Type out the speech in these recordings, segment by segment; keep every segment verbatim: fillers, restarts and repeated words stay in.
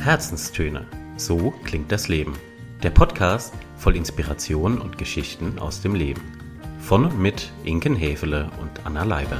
Herzenstöne. So klingt das Leben. Der Podcast voll Inspiration und Geschichten aus dem Leben. Von und mit Inken Häfele und Anna Leiber.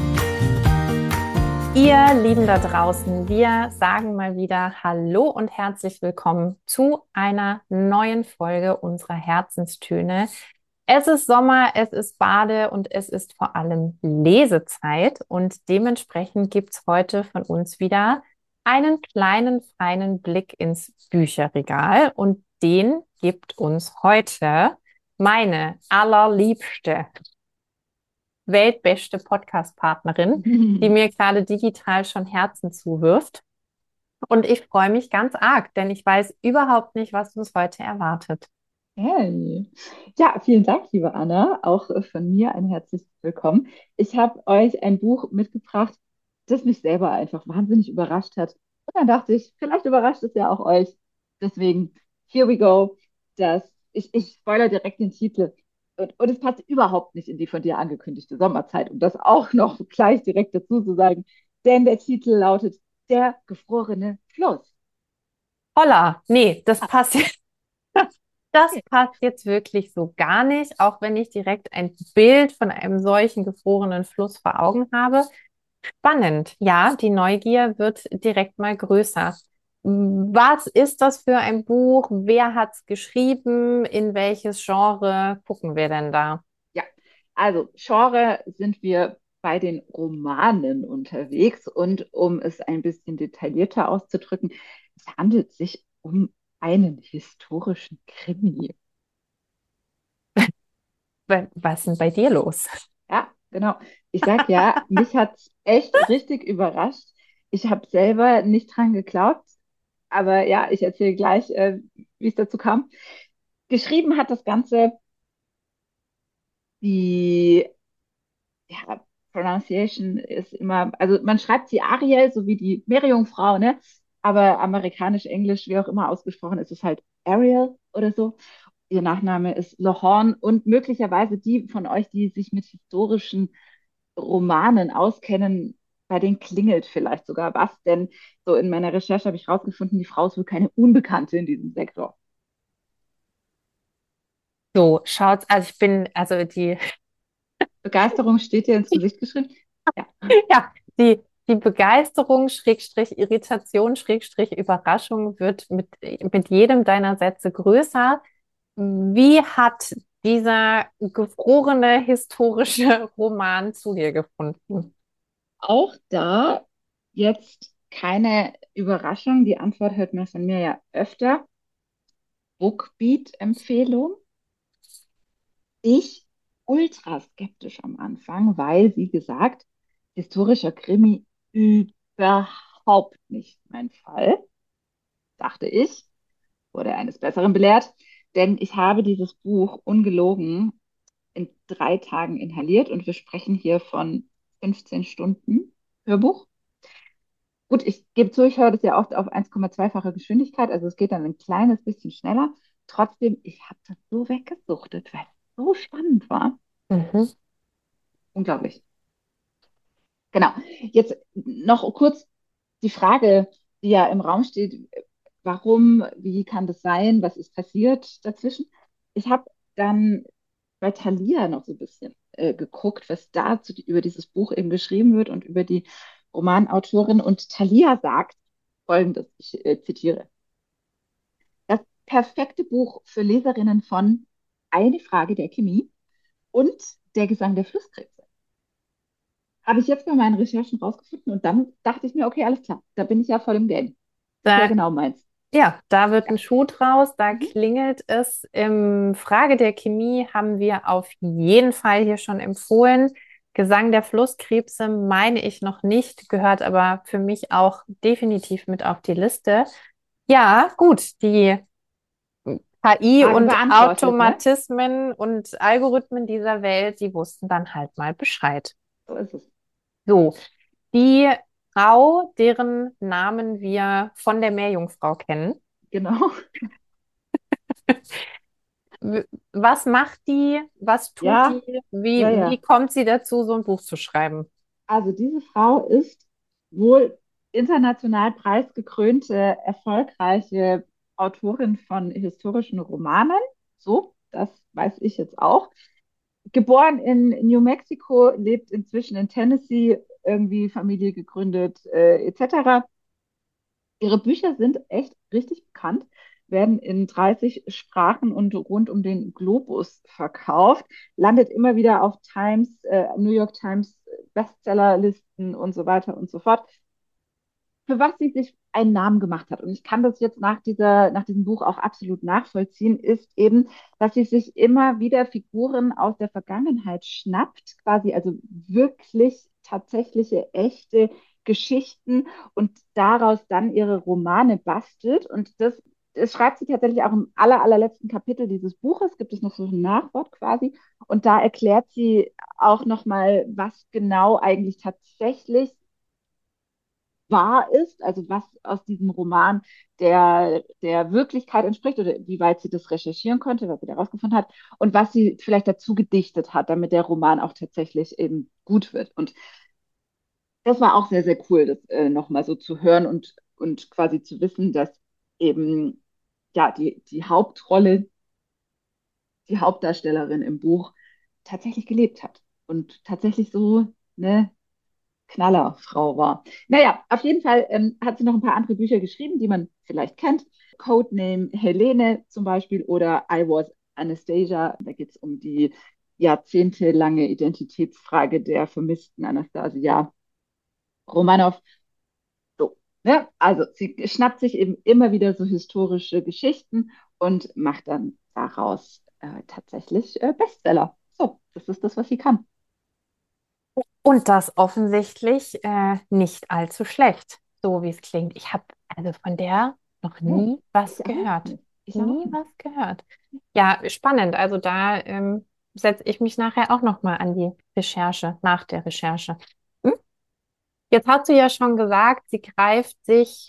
Ihr Lieben da draußen, wir sagen mal wieder Hallo und herzlich willkommen zu einer neuen Folge unserer Herzenstöne. Es ist Sommer, es ist Bade und es ist vor allem Lesezeit und dementsprechend gibt es heute von uns wieder einen kleinen, feinen Blick ins Bücherregal und den gibt uns heute meine allerliebste, weltbeste Podcast-Partnerin, die mir gerade digital schon Herzen zuwirft. Und ich freue mich ganz arg, denn ich weiß überhaupt nicht, was uns heute erwartet. Hey. Ja, vielen Dank, liebe Anna. Auch äh, von mir ein herzliches Willkommen. Ich habe euch ein Buch mitgebracht, das mich selber einfach wahnsinnig überrascht hat. Und dann dachte ich, vielleicht überrascht es ja auch euch. Deswegen, here we go. Das, ich, ich spoilere direkt den Titel. Und, und es passt überhaupt nicht in die von dir angekündigte Sommerzeit, um das auch noch gleich direkt dazu zu sagen. Denn der Titel lautet Der gefrorene Fluss. Holla, nee, das passt jetzt. Das passt jetzt wirklich so gar nicht, auch wenn ich direkt ein Bild von einem solchen gefrorenen Fluss vor Augen habe. Spannend. Ja, die Neugier wird direkt mal größer. Was ist das für ein Buch? Wer hat es geschrieben? In welches Genre gucken wir denn da? Ja, also Genre sind wir bei den Romanen unterwegs und um es ein bisschen detaillierter auszudrücken, es handelt sich um einen historischen Krimi. Wa- Was ist denn bei dir los? Ja, genau. Ich sag ja, mich hat es echt richtig überrascht. Ich habe selber nicht dran geglaubt, aber ja, ich erzähle gleich, äh, wie es dazu kam. Geschrieben hat das Ganze die ja, Pronunciation ist immer, also man schreibt sie Ariel, so wie die Meerjungfrau, ne? Aber amerikanisch, Englisch, wie auch immer ausgesprochen, ist es halt Ariel oder so. Ihr Nachname ist Lohorn und möglicherweise die von euch, die sich mit historischen Romanen auskennen, bei denen klingelt vielleicht sogar was, denn so in meiner Recherche habe ich rausgefunden, die Frau ist wohl keine Unbekannte in diesem Sektor. So, schaut's, also ich bin, also die, Begeisterung steht dir ins Gesicht geschrieben? Ja. ja, die, die Begeisterung, Schrägstrich, Irritation, Schrägstrich, Überraschung wird mit, mit jedem deiner Sätze größer. Wie hat dieser gefrorene historische Roman zu dir gefunden? Auch da jetzt keine Überraschung. Die Antwort hört man von mir ja öfter. Bookbeat-Empfehlung. Ich ultra skeptisch am Anfang, weil, wie gesagt, historischer Krimi überhaupt nicht mein Fall, dachte ich, wurde eines Besseren belehrt, denn ich habe dieses Buch ungelogen in drei Tagen inhaliert und wir sprechen hier von fünfzehn Stunden Hörbuch. Gut, ich gebe zu, ich höre das ja oft auf eins Komma zwei-fache Geschwindigkeit, also es geht dann ein kleines bisschen schneller. Trotzdem, ich habe das so weggesuchtet, weil es so spannend war. Mhm. Unglaublich. Genau. Jetzt noch kurz die Frage, die ja im Raum steht, warum, wie kann das sein, was ist passiert dazwischen? Ich habe dann bei Thalia noch so ein bisschen äh, geguckt, was da zu, über dieses Buch eben geschrieben wird und über die Romanautorin. Und Thalia sagt Folgendes, ich äh, zitiere, das perfekte Buch für Leserinnen von Eine Frage der Chemie und Der Gesang der Flusskrebse. Habe ich jetzt bei meinen Recherchen rausgefunden und dann dachte ich mir, okay, alles klar, da bin ich ja voll im Game. Ist ja Da, genau meins. ja, da wird Ja. ein Schuh draus, da Mhm. klingelt es. Im Frage der Chemie haben wir auf jeden Fall hier schon empfohlen. Gesang der Flusskrebse meine ich noch nicht, gehört aber für mich auch definitiv mit auf die Liste. Ja, gut, die K I Frage und beantwortet, ne? Automatismen und Algorithmen dieser Welt, die wussten dann halt mal Bescheid. So ist es. So, die Frau, deren Namen wir von der Meerjungfrau kennen. Genau. W- Was macht die? Was tut die? Ja, ja, Wie, wie ja. kommt sie dazu, so ein Buch zu schreiben? Also diese Frau ist wohl, international preisgekrönte, erfolgreiche Autorin von historischen Romanen. So, das weiß ich jetzt auch. Geboren in New Mexico, lebt inzwischen in Tennessee, irgendwie Familie gegründet, äh, et cetera. Ihre Bücher sind echt richtig bekannt, werden in dreißig Sprachen und rund um den Globus verkauft, landet immer wieder auf Times, äh, New York Times Bestsellerlisten und so weiter und so fort, für was sie sich einen Namen gemacht hat. Und ich kann das jetzt nach dieser, nach diesem Buch auch absolut nachvollziehen, ist eben, dass sie sich immer wieder Figuren aus der Vergangenheit schnappt, quasi also wirklich tatsächliche, echte Geschichten und daraus dann ihre Romane bastelt. Und das, das schreibt sie tatsächlich auch im aller, allerletzten Kapitel dieses Buches, gibt es noch so ein Nachwort quasi. Und da erklärt sie auch nochmal, was genau eigentlich tatsächlich wahr ist, also was aus diesem Roman der, der Wirklichkeit entspricht oder wie weit sie das recherchieren konnte, was sie da rausgefunden hat und was sie vielleicht dazu gedichtet hat, damit der Roman auch tatsächlich eben gut wird. Und das war auch sehr, sehr cool, das äh, nochmal so zu hören und, und quasi zu wissen, dass eben ja die, die Hauptrolle, die Hauptdarstellerin im Buch tatsächlich gelebt hat und tatsächlich so eine Knallerfrau war. Naja, auf jeden Fall ähm, hat sie noch ein paar andere Bücher geschrieben, die man vielleicht kennt. Codename Helene zum Beispiel oder I Was Anastasia. Da geht es um die jahrzehntelange Identitätsfrage der vermissten Anastasia Romanow. So, ne? Also sie schnappt sich eben immer wieder so historische Geschichten und macht dann daraus äh, tatsächlich äh, Bestseller. So, das ist das, was sie kann. Und das offensichtlich äh, nicht allzu schlecht, so wie es klingt. Ich habe also von der noch Nee, nie was ich auch gehört. nicht. Ich auch Nie nicht. was gehört. Ja, spannend. Also da ähm, setze ich mich nachher auch noch mal an die Recherche, nach der Recherche. Hm? Jetzt hast du ja schon gesagt, sie greift sich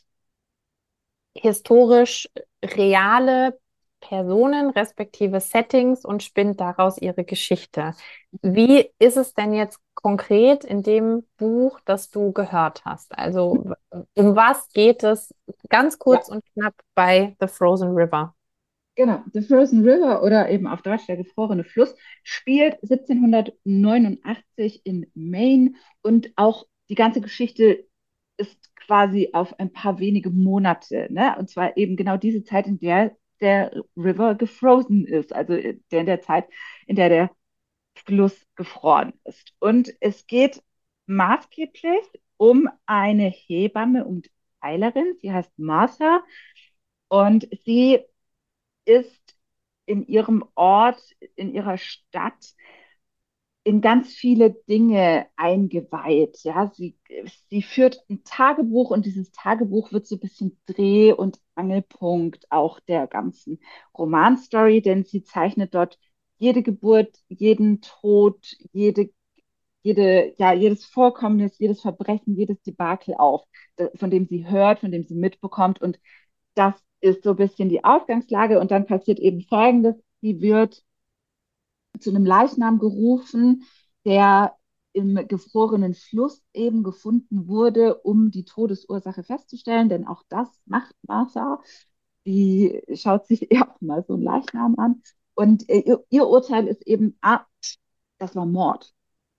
historisch reale Personen respektive Settings und spinnt daraus ihre Geschichte. Wie ist es denn jetzt konkret in dem Buch, das du gehört hast? Also um was geht es ganz Ja, kurz und knapp bei The Frozen River? genau. The Frozen River oder eben auf Deutsch der gefrorene Fluss spielt siebzehnhundertneunundachtzig in Maine und auch die ganze Geschichte ist quasi auf ein paar wenige Monate, ne? Und zwar eben genau diese Zeit, in der der River gefrozen ist, also in der, in der Zeit, in der der Fluss gefroren ist. Und es geht maßgeblich um eine Hebamme und Heilerin, sie heißt Martha und sie ist in ihrem Ort, in ihrer Stadt in ganz viele Dinge eingeweiht. Ja, sie, sie führt ein Tagebuch und dieses Tagebuch wird so ein bisschen Dreh- und Angelpunkt auch der ganzen Romanstory, denn sie zeichnet dort jede Geburt, jeden Tod, jede, jede, ja, jedes Vorkommnis, jedes Verbrechen, jedes Debakel auf, von dem sie hört, von dem sie mitbekommt. Und das ist so ein bisschen die Ausgangslage. Und dann passiert eben Folgendes. Sie wird zu einem Leichnam gerufen, der im gefrorenen Fluss eben gefunden wurde, um die Todesursache festzustellen. Denn auch das macht Martha. Die schaut sich ja auch mal so einen Leichnam an. Und äh, ihr, ihr Urteil ist eben, ah, das war Mord.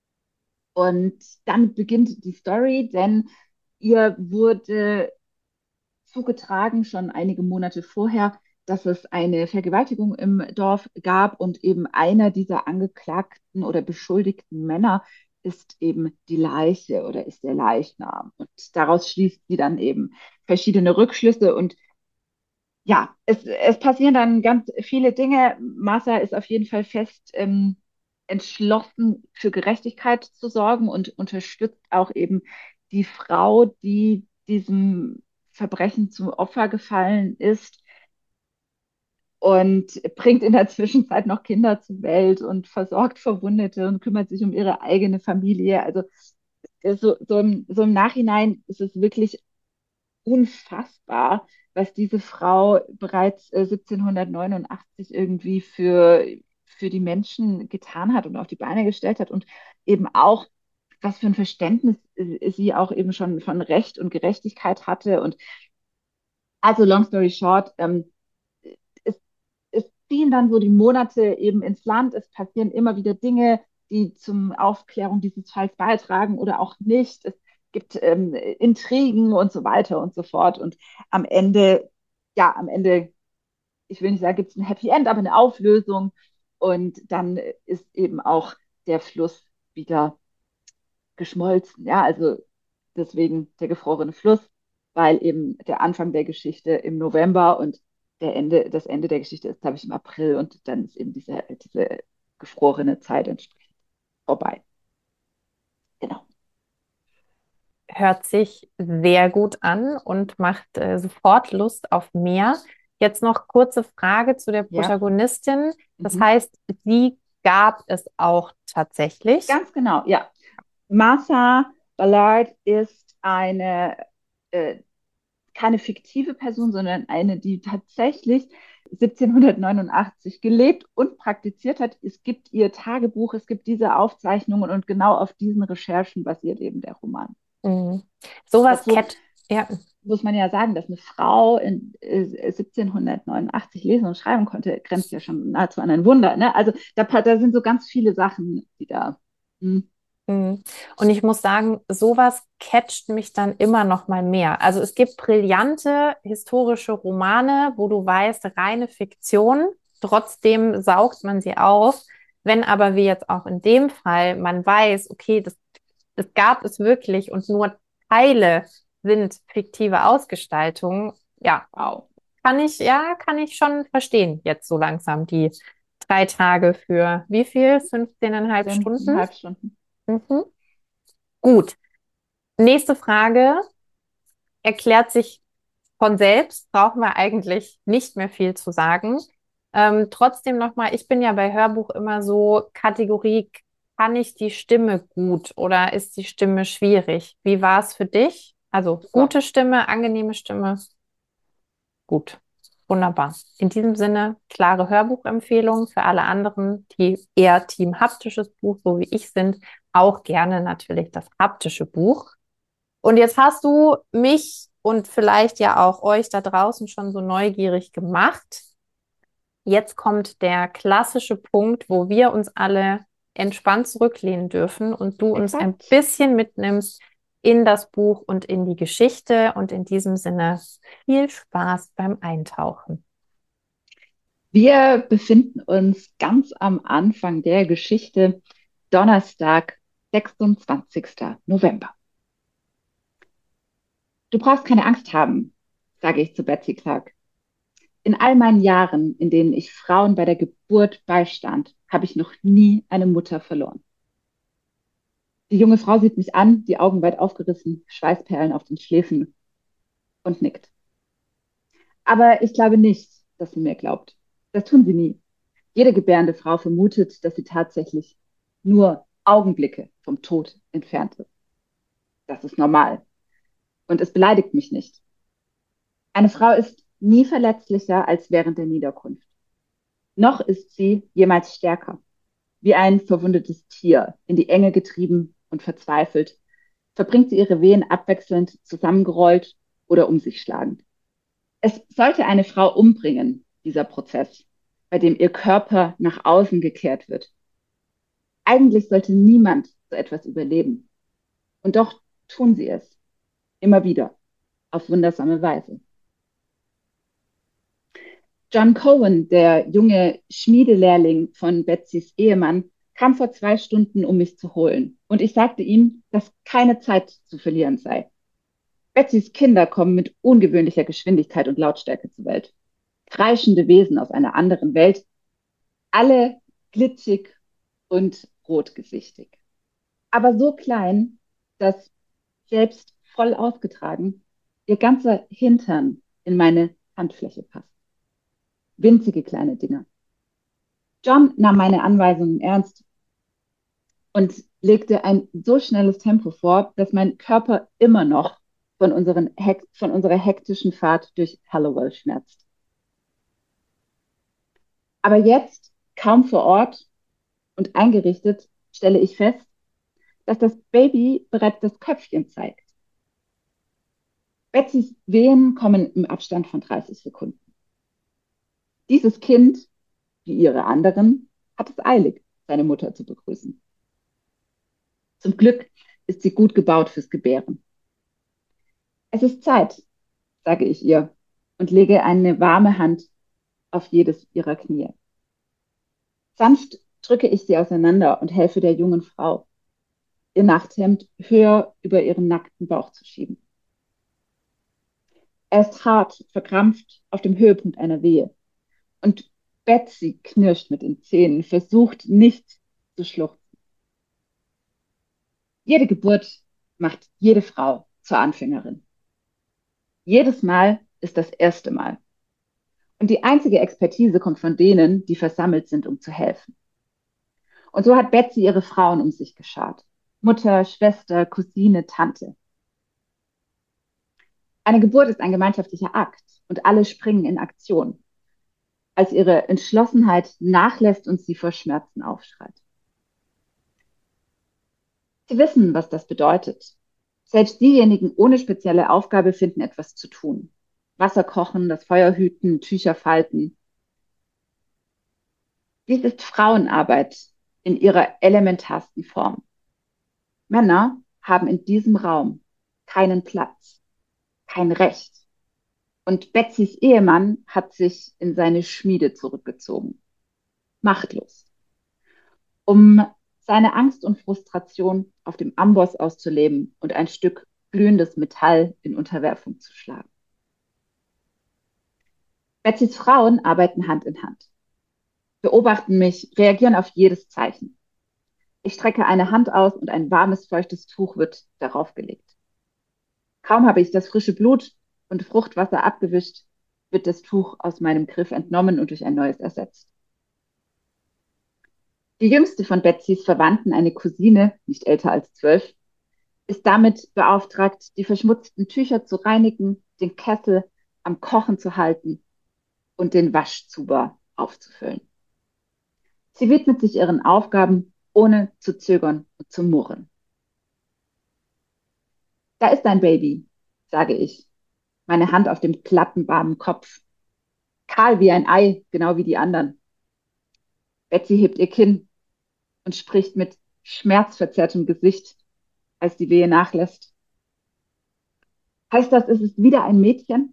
Und damit beginnt die Story, denn ihr wurde zugetragen, schon einige Monate vorher, dass es eine Vergewaltigung im Dorf gab und eben einer dieser angeklagten oder beschuldigten Männer ist eben die Leiche oder ist der Leichnam. Und daraus schließt sie dann eben verschiedene Rückschlüsse und ja, es, es passieren dann ganz viele Dinge. Martha ist auf jeden Fall fest ähm, entschlossen, für Gerechtigkeit zu sorgen und unterstützt auch eben die Frau, die diesem Verbrechen zum Opfer gefallen ist und bringt in der Zwischenzeit noch Kinder zur Welt und versorgt Verwundete und kümmert sich um ihre eigene Familie. Also so, so, im, so im Nachhinein ist es wirklich unfassbar, was diese Frau bereits äh, siebzehnhundertneunundachtzig irgendwie für, für die Menschen getan hat und auf die Beine gestellt hat und eben auch was für ein Verständnis äh, sie auch eben schon von Recht und Gerechtigkeit hatte. Und also long story short, ähm, es, es ziehen dann so die Monate eben ins Land. Es passieren immer wieder Dinge, die zum Aufklärung dieses Falls beitragen oder auch nicht. Es gibt ähm, Intrigen und so weiter und so fort. Und am Ende, ja, am Ende, ich will nicht sagen, gibt es ein Happy End, aber eine Auflösung. Und dann ist eben auch der Fluss wieder geschmolzen. Ja, also deswegen der gefrorene Fluss, weil eben der Anfang der Geschichte im November und der Ende, das Ende der Geschichte ist, glaube ich, im April und dann ist eben diese, diese gefrorene Zeit entsprechend vorbei. Genau. Hört sich sehr gut an und macht äh, sofort Lust auf mehr. Jetzt noch kurze Frage zu der Ja. Protagonistin. Das Mhm. heißt, sie gab es auch tatsächlich. Ganz genau, ja. Martha Ballard ist eine äh, keine fiktive Person, sondern eine, die tatsächlich siebzehnhundertneunundachtzig gelebt und praktiziert hat. Es gibt ihr Tagebuch, es gibt diese Aufzeichnungen und genau auf diesen Recherchen basiert eben der Roman. Mhm. Sowas Dazu Cat, ja. muss man ja sagen, dass eine Frau in äh, siebzehnhundertneunundachtzig lesen und schreiben konnte, grenzt ja schon nahezu an ein Wunder. Ne? Also da, da sind so ganz viele Sachen, die da. Hm. Mhm. Und ich muss sagen, sowas catcht mich dann immer noch mal mehr. Also es gibt brillante historische Romane, wo du weißt, reine Fiktion, trotzdem saugt man sie auf. Wenn aber wie jetzt auch in dem Fall man weiß, okay, das, das gab es wirklich und nur Teile sind fiktive Ausgestaltungen, ja, Wow. kann ich, ja, kann ich schon verstehen, jetzt so langsam die drei Tage für wie viel? fünfzehneinhalb Stunden? Fünfeinhalb Stunden. Mhm. Gut. Nächste Frage erklärt sich von selbst, brauchen wir eigentlich nicht mehr viel zu sagen. Ähm, trotzdem nochmal, ich bin ja bei Hörbuch immer so Kategorie, kann ich die Stimme gut oder ist die Stimme schwierig? Wie war es für dich? Also Super. gute Stimme, angenehme Stimme, gut. Wunderbar. In diesem Sinne, klare Hörbuchempfehlung für alle anderen, die eher Team haptisches Buch, so wie ich sind, auch gerne natürlich das haptische Buch. Und jetzt hast du mich und vielleicht ja auch euch da draußen schon so neugierig gemacht. Jetzt kommt der klassische Punkt, wo wir uns alle entspannt zurücklehnen dürfen und du uns ein Exakt. bisschen mitnimmst in das Buch und in die Geschichte. Und in diesem Sinne viel Spaß beim Eintauchen. Wir befinden uns ganz am Anfang der Geschichte, Donnerstag, sechsundzwanzigster November. Du brauchst keine Angst haben, sage ich zu Betsy Clark. In all meinen Jahren, in denen ich Frauen bei der Geburt beistand, habe ich noch nie eine Mutter verloren. Die junge Frau sieht mich an, die Augen weit aufgerissen, Schweißperlen auf den Schläfen und nickt. Aber ich glaube nicht, dass sie mir glaubt. Das tun sie nie. Jede gebärende Frau vermutet, dass sie tatsächlich nur Augenblicke vom Tod entfernt ist. Das ist normal. Und es beleidigt mich nicht. Eine Frau ist nie verletzlicher als während der Niederkunft. Noch ist sie jemals stärker, wie ein verwundetes Tier, in die Enge getrieben und verzweifelt, verbringt sie ihre Wehen abwechselnd zusammengerollt oder um sich schlagend. Es sollte eine Frau umbringen, dieser Prozess, bei dem ihr Körper nach außen gekehrt wird. Eigentlich sollte niemand so etwas überleben. Und doch tun sie es. Immer wieder. Auf wundersame Weise. John Cohen, der junge Schmiedelehrling von Betsys Ehemann, kam vor zwei Stunden, um mich zu holen. Und ich sagte ihm, dass keine Zeit zu verlieren sei. Betsys Kinder kommen mit ungewöhnlicher Geschwindigkeit und Lautstärke zur Welt. Kreischende Wesen aus einer anderen Welt, alle glitschig und rotgesichtig. Aber so klein, dass selbst voll ausgetragen ihr ganzer Hintern in meine Handfläche passt. Winzige kleine Dinger. John nahm meine Anweisungen ernst und legte ein so schnelles Tempo vor, dass mein Körper immer noch von, unseren Hek von unserer hektischen Fahrt durch Hallowell schmerzt. Aber jetzt, kaum vor Ort und eingerichtet, stelle ich fest, dass das Baby bereits das Köpfchen zeigt. Betsys Wehen kommen im Abstand von dreißig Sekunden. Dieses Kind, wie ihre anderen, hat es eilig, seine Mutter zu begrüßen. Zum Glück ist sie gut gebaut fürs Gebären. Es ist Zeit, sage ich ihr und lege eine warme Hand auf jedes ihrer Knie. Sanft drücke ich sie auseinander und helfe der jungen Frau, ihr Nachthemd höher über ihren nackten Bauch zu schieben. Er ist hart, verkrampft auf dem Höhepunkt einer Wehe. Und Betsy knirscht mit den Zähnen, versucht nicht zu schluchzen. Jede Geburt macht jede Frau zur Anfängerin. Jedes Mal ist das erste Mal. Und die einzige Expertise kommt von denen, die versammelt sind, um zu helfen. Und so hat Betsy ihre Frauen um sich geschart. Mutter, Schwester, Cousine, Tante. Eine Geburt ist ein gemeinschaftlicher Akt und alle springen in Aktion, als ihre Entschlossenheit nachlässt und sie vor Schmerzen aufschreit. Sie wissen, was das bedeutet. Selbst diejenigen ohne spezielle Aufgabe finden etwas zu tun. Wasser kochen, das Feuer hüten, Tücher falten. Dies ist Frauenarbeit in ihrer elementarsten Form. Männer haben in diesem Raum keinen Platz, kein Recht. Und Betsys Ehemann hat sich in seine Schmiede zurückgezogen. Machtlos. Um seine Angst und Frustration auf dem Amboss auszuleben und ein Stück glühendes Metall in Unterwerfung zu schlagen. Betsys Frauen arbeiten Hand in Hand, beobachten mich, reagieren auf jedes Zeichen. Ich strecke eine Hand aus und ein warmes, feuchtes Tuch wird darauf gelegt. Kaum habe ich das frische Blut und Fruchtwasser abgewischt, wird das Tuch aus meinem Griff entnommen und durch ein neues ersetzt. Die jüngste von Betsys Verwandten, eine Cousine, nicht älter als zwölf, ist damit beauftragt, die verschmutzten Tücher zu reinigen, den Kessel am Kochen zu halten und den Waschzuber aufzufüllen. Sie widmet sich ihren Aufgaben, ohne zu zögern und zu murren. Da ist ein Baby, sage ich, meine Hand auf dem glatten, warmen Kopf. Kahl wie ein Ei, genau wie die anderen. Betsy hebt ihr Kinn und spricht mit schmerzverzerrtem Gesicht, als die Wehe nachlässt. Heißt das, es ist wieder ein Mädchen?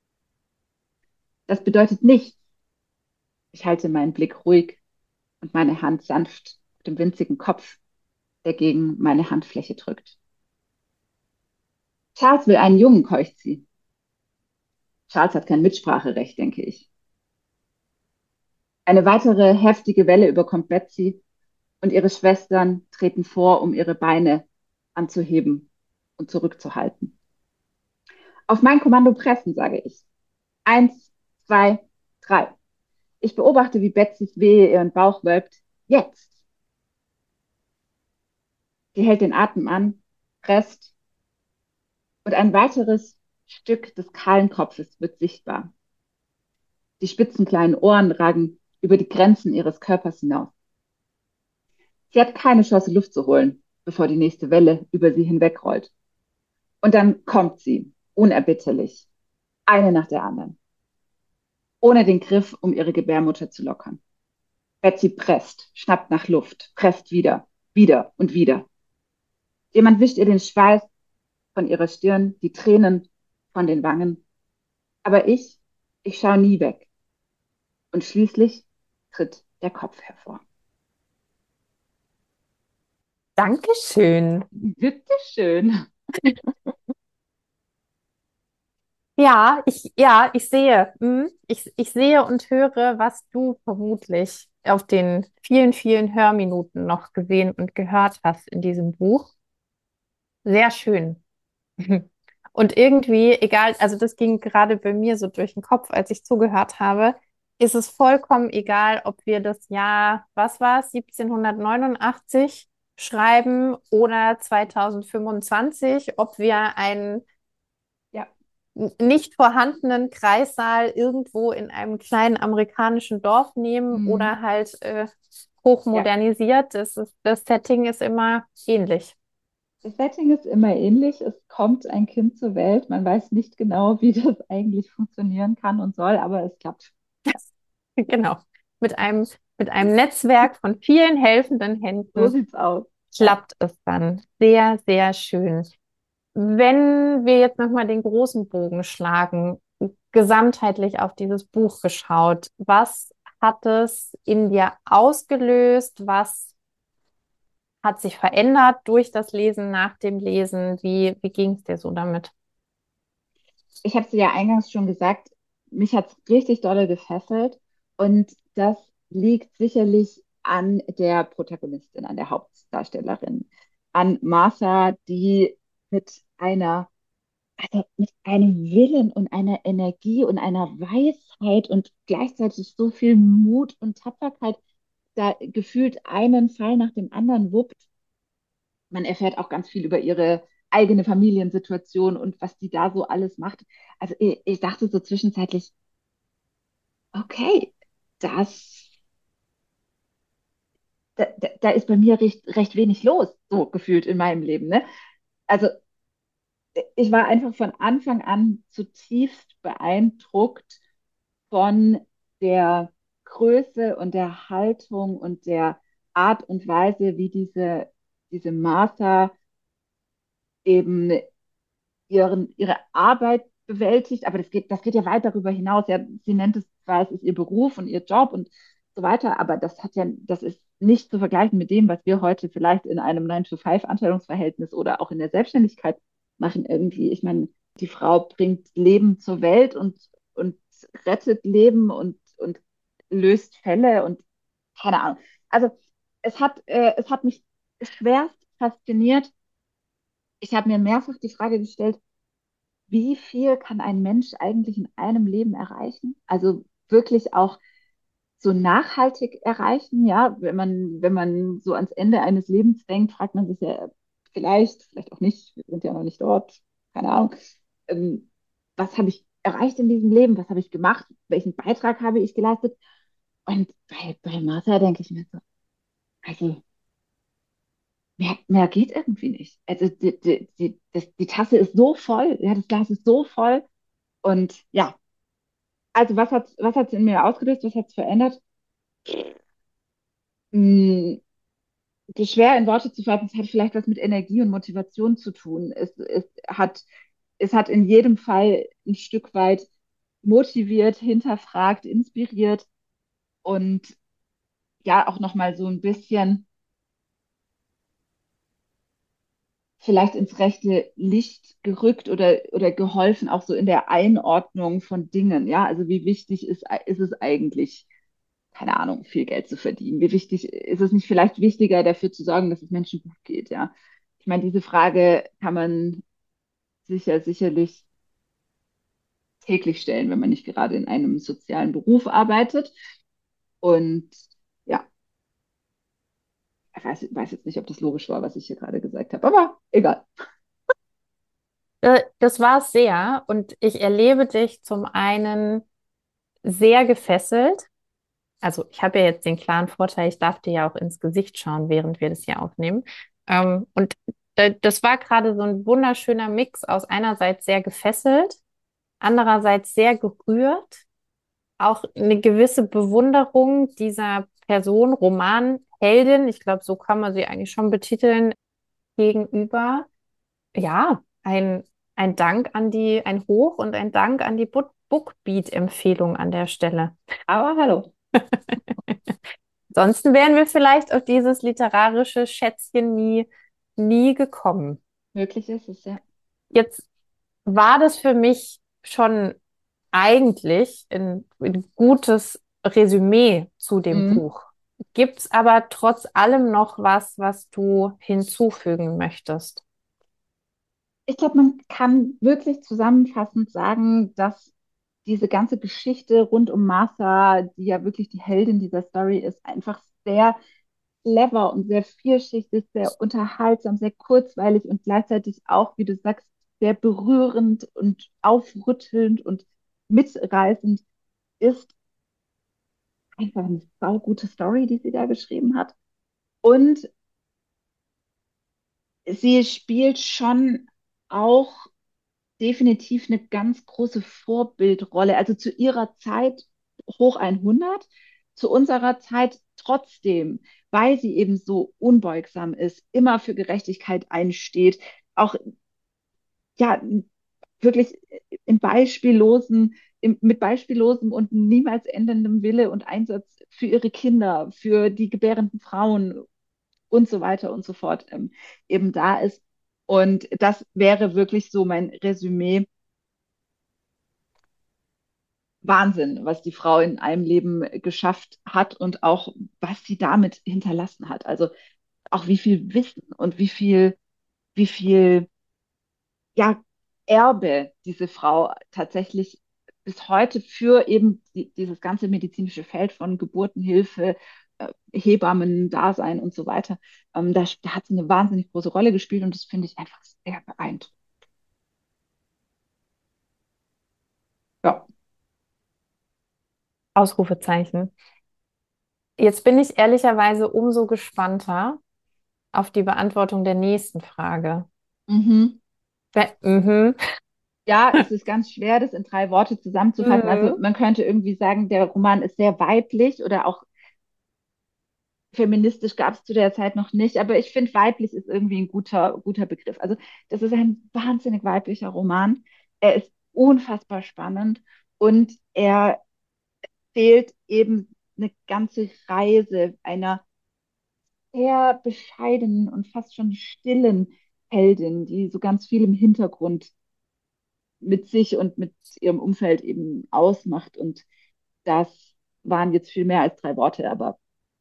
Das bedeutet nicht. Ich halte meinen Blick ruhig und meine Hand sanft auf dem winzigen Kopf, der gegen meine Handfläche drückt. Charles will einen Jungen, keucht sie. Charles hat kein Mitspracherecht, denke ich. Eine weitere heftige Welle überkommt Betsy und ihre Schwestern treten vor, um ihre Beine anzuheben und zurückzuhalten. Auf mein Kommando pressen, sage ich. Eins, zwei, drei. Ich beobachte, wie Betsys Wehe ihren Bauch wölbt. Jetzt! Sie hält den Atem an, presst und ein weiteres Stück des kahlen Kopfes wird sichtbar. Die spitzen kleinen Ohren ragen über die Grenzen ihres Körpers hinaus. Sie hat keine Chance, Luft zu holen, bevor die nächste Welle über sie hinwegrollt. Und dann kommt sie, unerbitterlich, eine nach der anderen, ohne den Griff, um ihre Gebärmutter zu lockern. Betsy presst, schnappt nach Luft, presst wieder, wieder und wieder. Jemand wischt ihr den Schweiß von ihrer Stirn, die Tränen von den Wangen. Aber ich, ich schaue nie weg. Und schließlich tritt der Kopf hervor. Dankeschön. Bitteschön. Ja, ich, ja, ich sehe, hm, ich, ich sehe und höre, was du vermutlich auf den vielen, vielen Hörminuten noch gesehen und gehört hast in diesem Buch. Sehr schön. Und irgendwie, egal, also das ging gerade bei mir so durch den Kopf, als ich zugehört habe, ist es vollkommen egal, ob wir das Jahr, was war es, siebzehnhundertneunundachtzig schreiben oder zweitausendfünfundzwanzig, ob wir einen Ja. nicht vorhandenen Kreissaal irgendwo in einem kleinen amerikanischen Dorf nehmen Mhm. oder halt äh, hochmodernisiert. Das ist, das Setting ist immer ähnlich. Das Setting ist immer ähnlich. Es kommt ein Kind zur Welt. Man weiß nicht genau, wie das eigentlich funktionieren kann und soll, aber es klappt. Ja, Genau. Mit einem, mit einem Netzwerk von vielen helfenden so Händen sieht's aus. Ja. klappt es dann. Sehr, sehr schön. Wenn wir jetzt nochmal den großen Bogen schlagen, gesamtheitlich auf dieses Buch geschaut, was hat es in dir ausgelöst? Was hat sich verändert durch das Lesen, nach dem Lesen? Wie, wie ging es dir so damit? Ich habe es ja eingangs schon gesagt, mich hat es richtig dolle gefesselt und das liegt sicherlich an der Protagonistin, an der Hauptdarstellerin, an Martha, die mit einer, also mit einem Willen und einer Energie und einer Weisheit und gleichzeitig so viel Mut und Tapferkeit da gefühlt einen Fall nach dem anderen wuppt. Man erfährt auch ganz viel über ihre eigene Familiensituation und was die da so alles macht. Also ich, ich dachte so zwischenzeitlich, okay, das, da, da, da ist bei mir recht, recht wenig los, so gefühlt in meinem Leben. Ne? Also ich war einfach von Anfang an zutiefst beeindruckt von der Größe und der Haltung und der Art und Weise, wie diese, diese Martha eben ihren, ihre Arbeit bewältigt, aber das geht, das geht ja weit darüber hinaus. Ja, sie nennt es zwar, es ist ihr Beruf und ihr Job und so weiter, aber das hat ja, das ist nicht zu vergleichen mit dem, was wir heute vielleicht in einem nine to five Anstellungsverhältnis oder auch in der Selbstständigkeit machen irgendwie. Ich meine, die Frau bringt Leben zur Welt und, und rettet Leben und, und löst Fälle und keine Ahnung. Also es hat, äh, es hat mich schwerst fasziniert. Ich habe mir mehrfach die Frage gestellt, wie viel kann ein Mensch eigentlich in einem Leben erreichen? Also wirklich auch so nachhaltig erreichen, ja, wenn man, wenn man so ans Ende eines Lebens denkt, fragt man sich ja vielleicht, vielleicht auch nicht, wir sind ja noch nicht dort, keine Ahnung, ähm, was habe ich erreicht in diesem Leben, was habe ich gemacht, welchen Beitrag habe ich geleistet? Und bei, bei Martha denke ich mir so, also mehr, mehr geht irgendwie nicht. Also die, die, die, das, die Tasse ist so voll, ja, das Glas ist so voll und ja, also was hat was hat's in mir ausgelöst, was hat es verändert? Hm, das ist schwer in Worte zu fassen, es hat vielleicht was mit Energie und Motivation zu tun. Es, es hat, es hat in jedem Fall ein Stück weit motiviert, hinterfragt, inspiriert und ja auch nochmal so ein bisschen vielleicht ins rechte Licht gerückt oder, oder geholfen, auch so in der Einordnung von Dingen. Ja, also wie wichtig ist, ist es eigentlich, keine Ahnung, viel Geld zu verdienen? Wie wichtig ist es nicht vielleicht wichtiger, dafür zu sorgen, dass es Menschen gut geht? Ja, ich meine, diese Frage kann man sicher, sicherlich täglich stellen, wenn man nicht gerade in einem sozialen Beruf arbeitet. Und ja, ich weiß, weiß jetzt nicht, ob das logisch war, was ich hier gerade gesagt habe, aber egal. Äh, Das war es sehr und ich erlebe dich zum einen sehr gefesselt. Also ich habe ja jetzt den klaren Vorteil, ich darf dir ja auch ins Gesicht schauen, während wir das hier aufnehmen. Ähm, und da- das war gerade so ein wunderschöner Mix aus einerseits sehr gefesselt, andererseits sehr gerührt, auch eine gewisse Bewunderung dieser Person, Romanheldin, ich glaube, so kann man sie eigentlich schon betiteln, gegenüber. Ja, ein, ein Dank an die, ein Hoch und ein Dank an die Book- Bookbeat-Empfehlung an der Stelle. Aber hallo, Ansonsten wären wir vielleicht auf dieses literarische Schätzchen nie, nie gekommen. möglich ist es, ja. Jetzt war das für mich schon eigentlich ein, ein gutes Resümee zu dem Mhm. Buch. Gibt es aber trotz allem noch was, was du hinzufügen möchtest? Ich glaube, man kann wirklich zusammenfassend sagen, dass diese ganze Geschichte rund um Martha, die ja wirklich die Heldin dieser Story ist, einfach sehr clever und sehr vielschichtig, sehr unterhaltsam, sehr kurzweilig und gleichzeitig auch, wie du sagst, sehr berührend und aufrüttelnd und mitreißend ist. Einfach eine saugute Story, die sie da geschrieben hat. Und sie spielt schon auch definitiv eine ganz große Vorbildrolle. Also zu ihrer Zeit hoch hundert, zu unserer Zeit trotzdem, weil sie eben so unbeugsam ist, immer für Gerechtigkeit einsteht, auch ja wirklich in beispiellosen, im, mit beispiellosem und niemals endendem Wille und Einsatz für ihre Kinder, für die gebärenden Frauen und so weiter und so fort ähm, eben da ist. Und das wäre wirklich so mein Resümee. Wahnsinn, was die Frau in einem Leben geschafft hat und auch was sie damit hinterlassen hat. Also auch wie viel Wissen und wie viel, wie viel, ja, Erbe diese Frau tatsächlich bis heute für eben die, dieses ganze medizinische Feld von Geburtenhilfe, äh, Hebammen, Dasein und so weiter. Ähm, da, da hat sie eine wahnsinnig große Rolle gespielt und das finde ich einfach sehr beeindruckend. Ja. Ausrufezeichen. Jetzt bin ich ehrlicherweise umso gespannter auf die Beantwortung der nächsten Frage. Mhm. Be- Mhm. Ja, es ist ganz schwer, das in drei Worte zusammenzufassen. Also Mhm. man könnte irgendwie sagen, der Roman ist sehr weiblich oder auch feministisch gab es zu der Zeit noch nicht, aber ich finde, weiblich ist irgendwie ein guter, guter Begriff. Also das ist ein wahnsinnig weiblicher Roman. Er ist unfassbar spannend und er erzählt eben eine ganze Reise einer sehr bescheidenen und fast schon stillen Heldin, die so ganz viel im Hintergrund mit sich und mit ihrem Umfeld eben ausmacht. Und das waren jetzt viel mehr als drei Worte, aber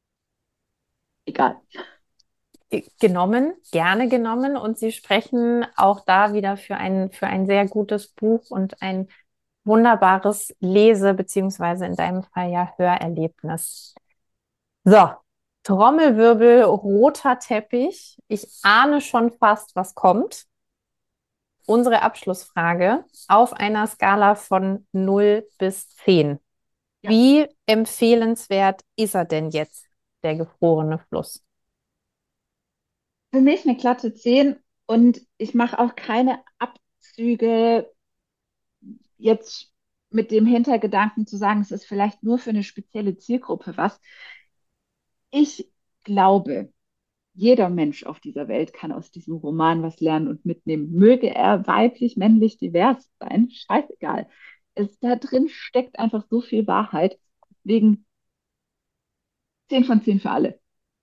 egal. Genommen, gerne genommen. Und Sie sprechen auch da wieder für ein, für ein sehr gutes Buch und ein wunderbares Lese- beziehungsweise in deinem Fall ja Hörerlebnis. So, Trommelwirbel, roter Teppich. Ich ahne schon fast, was kommt. Unsere Abschlussfrage auf einer Skala von null bis zehn. Ja, Wie empfehlenswert ist er denn jetzt, der gefrorene Fluss? für mich eine glatte zehn und ich mache auch keine Abzüge jetzt mit dem Hintergedanken zu sagen, es ist vielleicht nur für eine spezielle Zielgruppe was. Ich glaube, jeder Mensch auf dieser Welt kann aus diesem Roman was lernen und mitnehmen. Möge er weiblich, männlich, divers sein, scheißegal. Es, da drin steckt einfach so viel Wahrheit. Deswegen zehn von zehn für alle.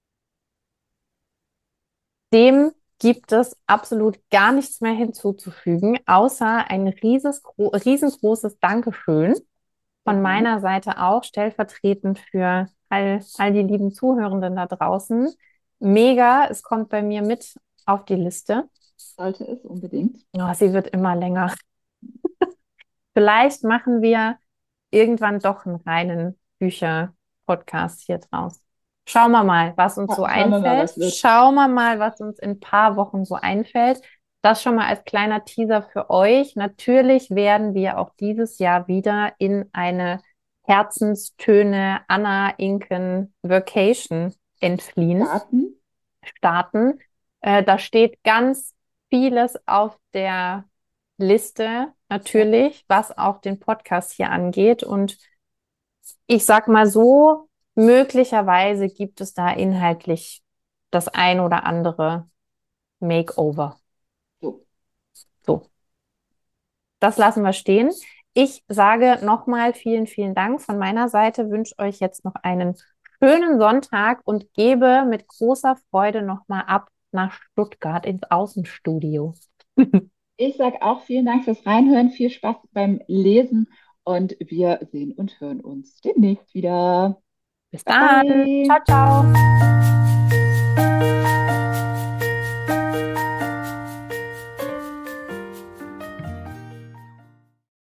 Dem gibt es absolut gar nichts mehr hinzuzufügen, außer ein rieses, riesengroßes Dankeschön Sehr von gerne. meiner Seite auch, stellvertretend für all, all die lieben Zuhörenden da draußen. Mega, es kommt bei mir mit auf die Liste. Sollte es unbedingt. Oh, sie wird immer länger. Vielleicht machen wir irgendwann doch einen reinen Bücher-Podcast hier draus. Schauen wir mal, was uns so Scha schauen wir mal, einfällt. was wird. Schauen wir mal, was uns in ein paar Wochen so einfällt. Das schon mal als kleiner Teaser für euch. Natürlich werden wir auch dieses Jahr wieder in eine Herzenstöne Anna Inken Vacation entfliehen, Starten. starten. Äh, da steht ganz vieles auf der Liste, Ja, natürlich, was auch den Podcast hier angeht. Und ich sag mal so, möglicherweise gibt es da inhaltlich das ein oder andere Makeover. so. So, das lassen wir stehen. Ich sage nochmal vielen, vielen Dank von meiner Seite, wünsche euch jetzt noch einen schönen Sonntag und gebe mit großer Freude nochmal ab nach Stuttgart ins Außenstudio. Ich sage auch vielen Dank fürs Reinhören, viel Spaß beim Lesen und wir sehen und hören uns demnächst wieder. Bis Bye dann. bye. Ciao, ciao.